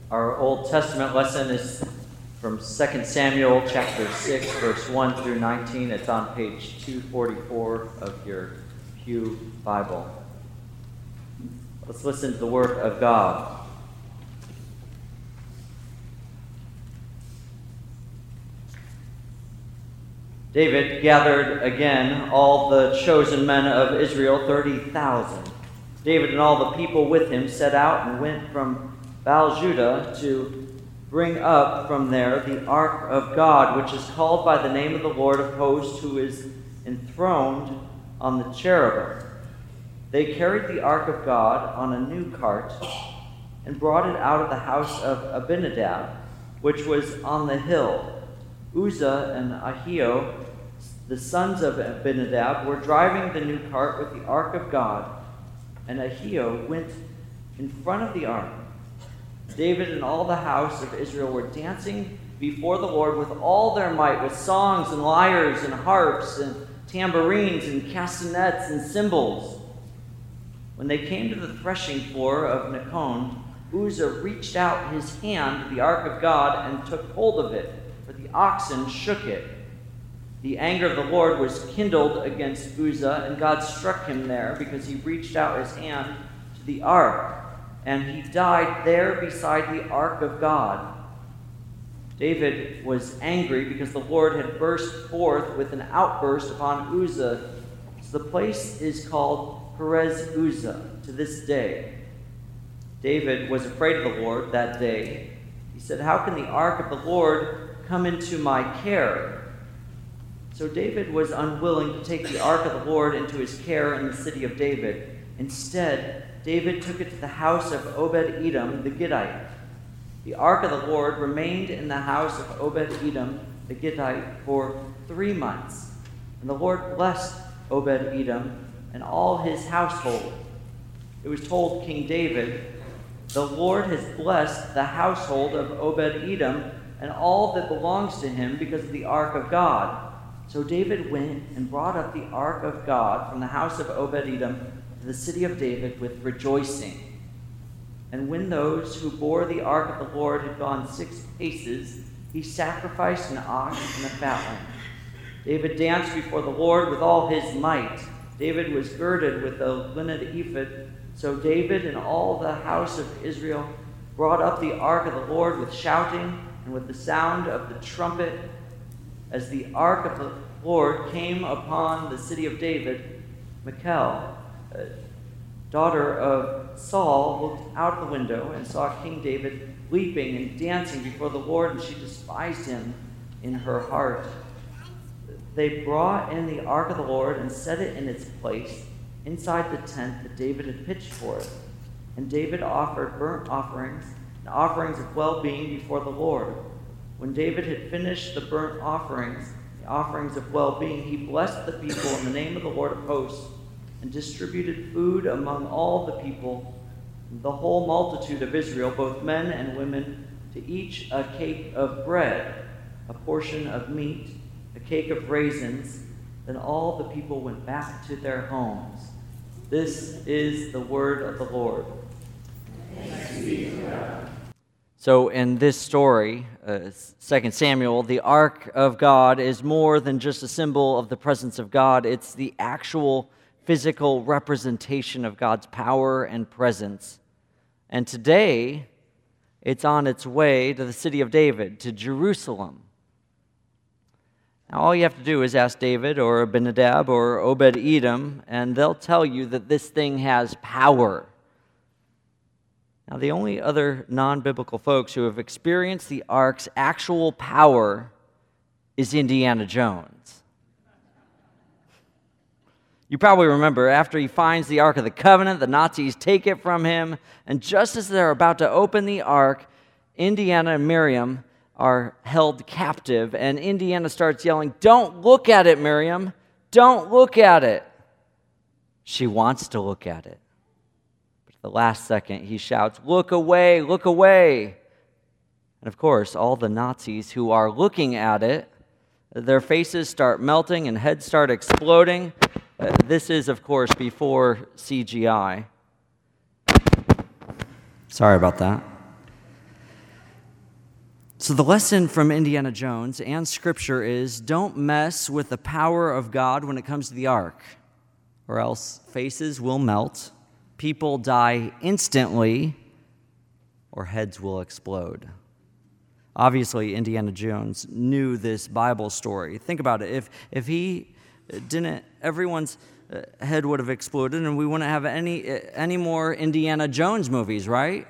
Our Old Testament lesson is from 2 Samuel chapter 6, verse 1 through 19. It's on page 244 of your Pew Bible. Let's listen to the Word of God. David gathered again all the chosen men of Israel, 30,000. David and all the people with him set out and went from Baal-Judah to bring up from there the ark of God, which is called by the name of the Lord of hosts, who is enthroned on the cherubim. They carried the ark of God on a new cart and brought it out of the house of Abinadab, which was on the hill. Uzzah and Ahio, the sons of Abinadab, were driving the new cart with the ark of God, and Ahio went in front of the ark. David and all the house of Israel were dancing before the Lord with all their might, with songs and lyres and harps and tambourines and castanets and cymbals. When they came to the threshing floor of Nacon, Uzzah reached out his hand to the ark of God and took hold of it, for the oxen shook it. The anger of the Lord was kindled against Uzzah, and God struck him there because he reached out his hand to the ark, and he died there beside the ark of God. David was angry because the Lord had burst forth with an outburst upon Uzzah. So the place is called Perez Uzzah to this day. David was afraid of the Lord that day. He said, "How can the ark of the Lord come into my care?" So David was unwilling to take the ark of the Lord into his care in the city of David. Instead, David took it to the house of Obed-Edom the Gittite. The ark of the Lord remained in the house of Obed-Edom the Gittite for 3 months. And the Lord blessed Obed-Edom and all his household. It was told King David, "The Lord has blessed the household of Obed-Edom and all that belongs to him because of the ark of God." So David went and brought up the ark of God from the house of Obed-Edom to the city of David with rejoicing. And when those who bore the ark of the Lord had gone 6 paces, he sacrificed an ox and a fatling. David danced before the Lord with all his might. David was girded with a linen ephod. So David and all the house of Israel brought up the ark of the Lord with shouting and with the sound of the trumpet. As the ark of the Lord came upon the city of David, Michal, daughter of Saul, looked out of the window and saw King David leaping and dancing before the Lord, and she despised him in her heart. They brought in the ark of the Lord and set it in its place inside the tent that David had pitched for it. And David offered burnt offerings and offerings of well-being before the Lord. When David had finished the burnt offerings, the offerings of well-being, he blessed the people in the name of the Lord of hosts and distributed food among all the people, the whole multitude of Israel, both men and women, to each a cake of bread, a portion of meat, a cake of raisins. Then all the people went back to their homes. This is the word of the Lord. Thanks be to God. So in this story, 2 Samuel, the ark of God is more than just a symbol of the presence of God. It's the actual physical representation of God's power and presence. And today, it's on its way to the city of David, to Jerusalem. Now, all you have to do is ask David or Abinadab or Obed-Edom, and they'll tell you that this thing has power. Now, the only other non-biblical folks who have experienced the ark's actual power is Indiana Jones. You probably remember, after he finds the Ark of the Covenant, the Nazis take it from him, and just as they're about to open the ark, Indiana and Miriam are held captive, and Indiana starts yelling, "Don't look at it, Miriam! Don't look at it!" She wants to look at it. But at the last second, he shouts, "Look away, look away!" And of course, all the Nazis who are looking at it, their faces start melting and heads start exploding. This is, of course, before CGI. Sorry about that. So the lesson from Indiana Jones and Scripture is don't mess with the power of God when it comes to the ark, or else faces will melt, people die instantly, or heads will explode. Obviously, Indiana Jones knew this Bible story. Think about it. If he didn't, everyone's head would have exploded, and we wouldn't have any more Indiana Jones movies, right?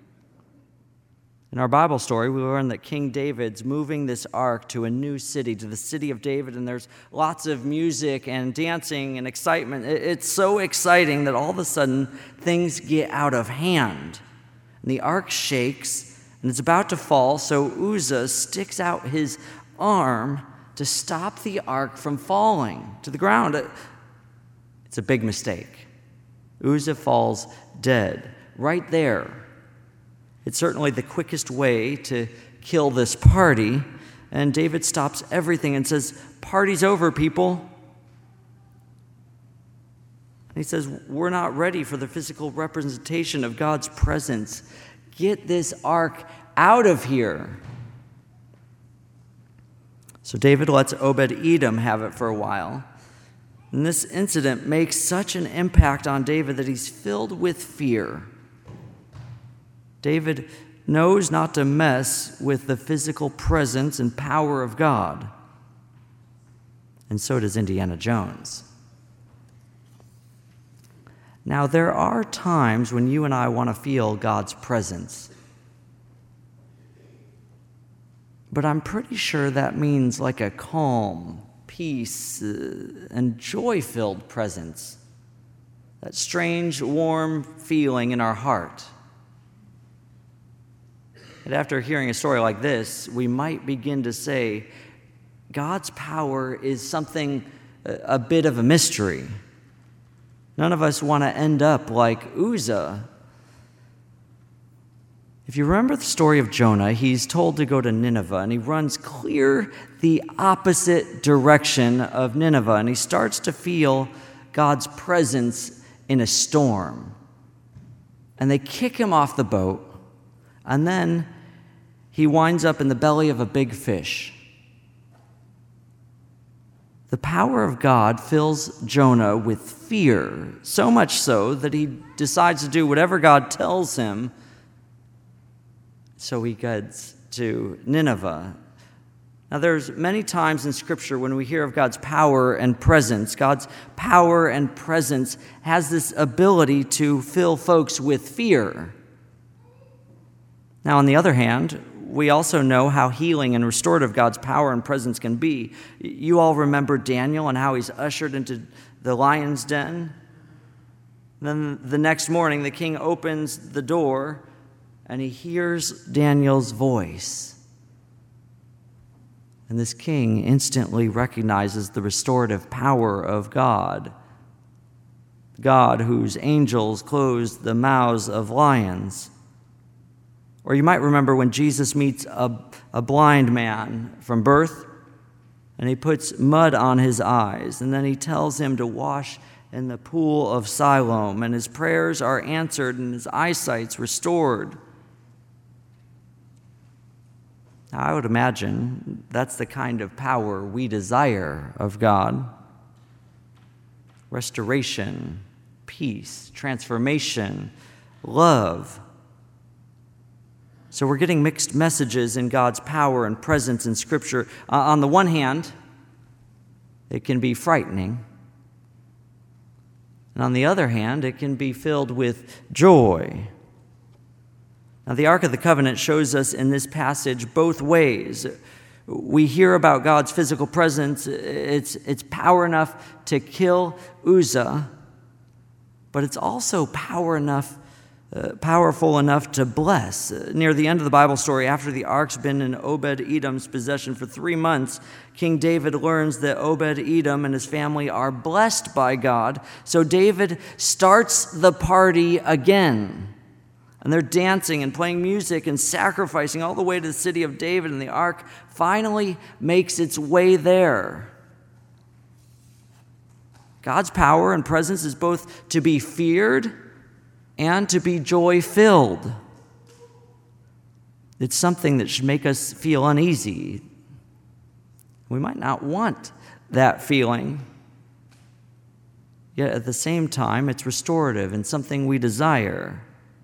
In our Bible story, we learn that King David's moving this ark to a new city, to the city of David, and there's lots of music and dancing and excitement. It's so exciting that all of a sudden things get out of hand. And the ark shakes, and it's about to fall, so Uzzah sticks out his arm to stop the ark from falling to the ground. It's a big mistake. Uzzah falls dead right there. It's certainly the quickest way to kill this party, and David stops everything and says, "Party's over, people." And he says, "We're not ready for the physical representation of God's presence. Get this ark out of here." So David lets Obed-Edom have it for a while. And this incident makes such an impact on David that he's filled with fear. David knows not to mess with the physical presence and power of God. And so does Indiana Jones. Now, there are times when you and I want to feel God's presence. But I'm pretty sure that means like a calm, peace, and joy-filled presence. That strange, warm feeling in our heart. And after hearing a story like this, we might begin to say, God's power is something, a bit of a mystery. None of us want to end up like Uzzah. If you remember the story of Jonah, he's told to go to Nineveh, and he runs clear the opposite direction of Nineveh, and he starts to feel God's presence in a storm. And they kick him off the boat, and then he winds up in the belly of a big fish. The power of God fills Jonah with fear, so much so that he decides to do whatever God tells him. So he gets to Nineveh. Now, there's many times in Scripture when we hear of God's power and presence. God's power and presence has this ability to fill folks with fear. Now, on the other hand, we also know how healing and restorative God's power and presence can be. You all remember Daniel and how he's ushered into the lion's den? Then the next morning, the king opens the door and he hears Daniel's voice. And this king instantly recognizes the restorative power of God. God whose angels closed the mouths of lions. Or you might remember when Jesus meets a blind man from birth, and he puts mud on his eyes, and then he tells him to wash in the pool of Siloam, and his prayers are answered, and his eyesight's restored. Now, I would imagine that's the kind of power we desire of God. Restoration, peace, transformation, love. So we're getting mixed messages in God's power and presence in Scripture. On the one hand, it can be frightening. And on the other hand, it can be filled with joy. Now, the Ark of the Covenant shows us in this passage both ways. We hear about God's physical presence. It's power enough to kill Uzzah, but it's also powerful enough to bless. Near the end of the Bible story, after the ark's been in Obed-Edom's possession for 3 months, King David learns that Obed-Edom and his family are blessed by God. So David starts the party again. And they're dancing and playing music and sacrificing all the way to the city of David, and the ark finally makes its way there. God's power and presence is both to be feared and to be joy-filled. It's something that should make us feel uneasy. We might not want that feeling, yet at the same time, it's restorative and something we desire.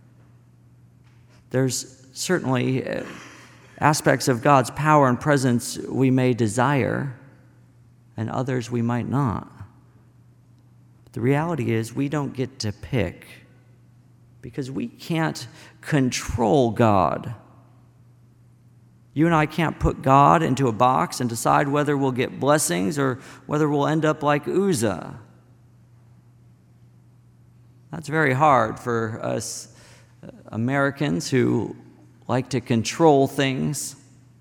There's certainly aspects of God's power and presence we may desire, and others we might not. But the reality is we don't get to pick, because we can't control God. You and I can't put God into a box and decide whether we'll get blessings or whether we'll end up like Uzzah. That's very hard for us Americans who like to control things.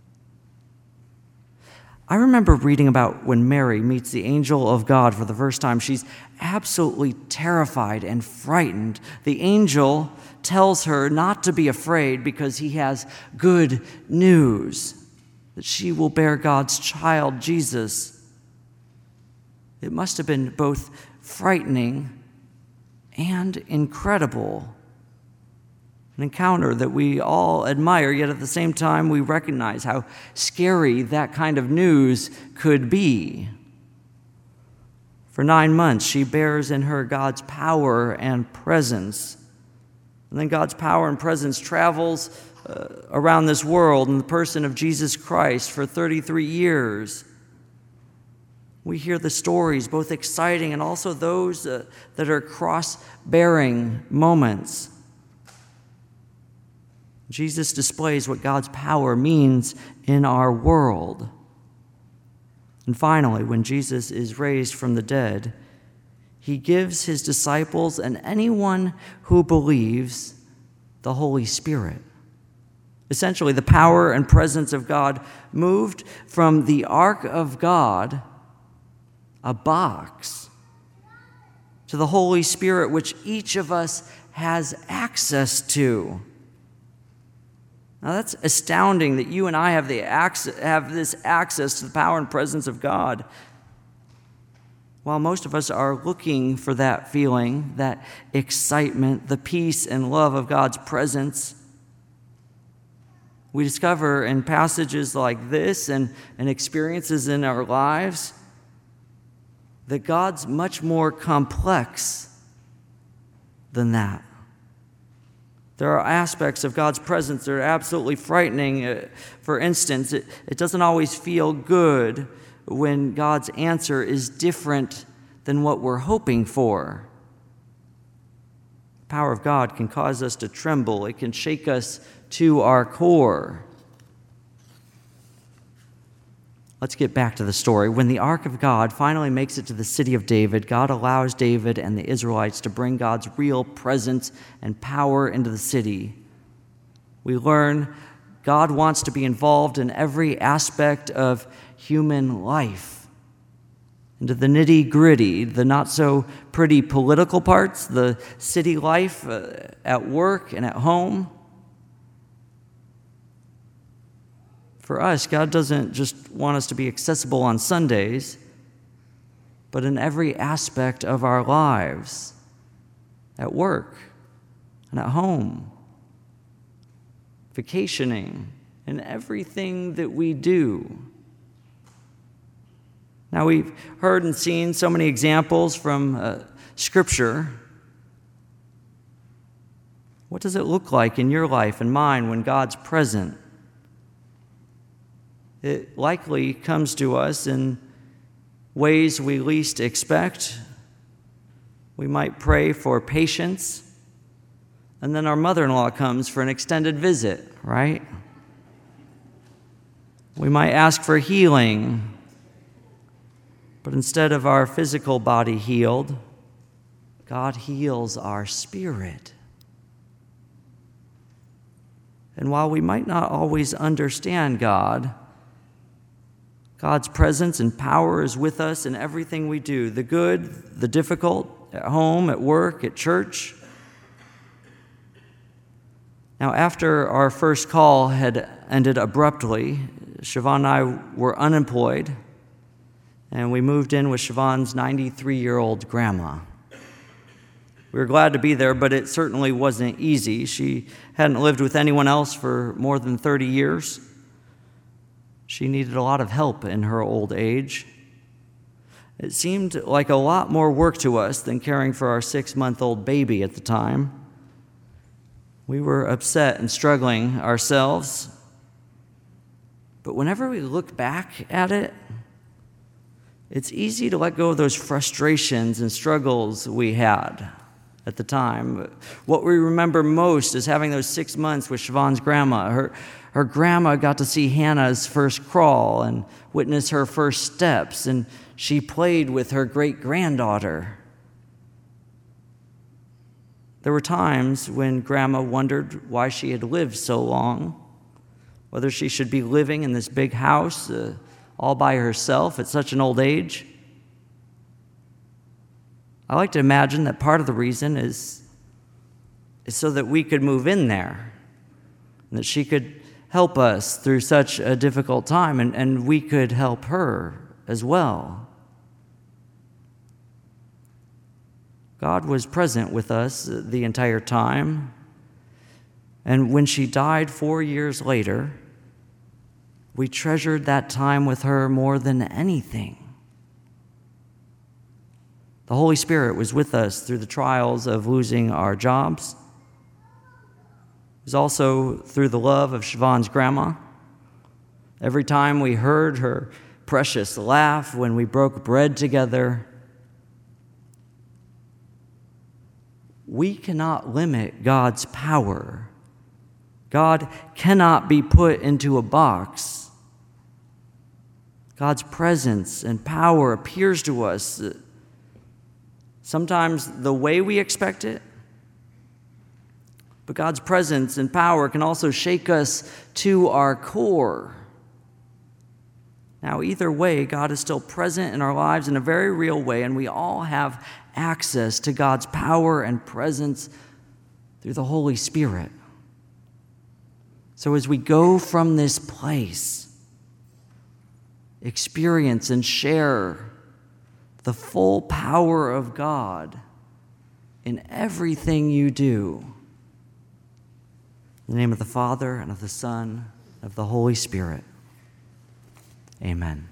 I remember reading about when Mary meets the angel of God for the first time. She's absolutely terrified and frightened. The angel tells her not to be afraid because he has good news, that she will bear God's child, Jesus. It must have been both frightening and incredible. An encounter that we all admire, yet at the same time we recognize how scary that kind of news could be. For 9 months, she bears in her God's power and presence. And then God's power and presence travels around this world in the person of Jesus Christ for 33 years. We hear the stories, both exciting and also those that are cross-bearing moments. Jesus displays what God's power means in our world. And finally, when Jesus is raised from the dead, he gives his disciples and anyone who believes the Holy Spirit. Essentially, the power and presence of God moved from the ark of God, a box, to the Holy Spirit, which each of us has access to. Now that's astounding that you and I have this access to the power and presence of God. While most of us are looking for that feeling, that excitement, the peace and love of God's presence, we discover in passages like this and experiences in our lives that God's much more complex than that. There are aspects of God's presence that are absolutely frightening. For instance, it doesn't always feel good when God's answer is different than what we're hoping for. The power of God can cause us to tremble. It can shake us to our core. Let's get back to the story. When the ark of God finally makes it to the city of David, God allows David and the Israelites to bring God's real presence and power into the city. We learn God wants to be involved in every aspect of human life, into the nitty-gritty, the not-so-pretty political parts, the city life at work and at home. For us, God doesn't just want us to be accessible on Sundays, but in every aspect of our lives, at work and at home, vacationing, and everything that we do. Now, we've heard and seen so many examples from Scripture. What does it look like in your life and mine when God's present? It likely comes to us in ways we least expect. We might pray for patience, and then our mother-in-law comes for an extended visit, right? We might ask for healing, but instead of our physical body healed, God heals our spirit. And while we might not always understand God's presence and power is with us in everything we do, the good, the difficult, at home, at work, at church. Now, after our first call had ended abruptly, Siobhan and I were unemployed, and we moved in with Siobhan's 93-year-old grandma. We were glad to be there, but it certainly wasn't easy. She hadn't lived with anyone else for more than 30 years. She needed a lot of help in her old age. It seemed like a lot more work to us than caring for our 6-month-old baby at the time. We were upset and struggling ourselves. But whenever we look back at it, it's easy to let go of those frustrations and struggles we had at the time. What we remember most is having those 6 months with Siobhan's grandma. Her grandma got to see Hannah's first crawl and witness her first steps, and she played with her great-granddaughter. There were times when Grandma wondered why she had lived so long, whether she should be living in this big house all by herself at such an old age. I like to imagine that part of the reason is so that we could move in there, and that she could help us through such a difficult time, and we could help her as well. God was present with us the entire time, and when she died 4 years later, we treasured that time with her more than anything. The Holy Spirit was with us through the trials of losing our jobs. It was also through the love of Siobhan's grandma. Every time we heard her precious laugh when we broke bread together. We cannot limit God's power. God cannot be put into a box. God's presence and power appears to us sometimes the way we expect it, but God's presence and power can also shake us to our core. Now, either way, God is still present in our lives in a very real way, and we all have access to God's power and presence through the Holy Spirit. So as we go from this place, experience and share the full power of God in everything you do. In the name of the Father, and of the Son, and of the Holy Spirit. Amen.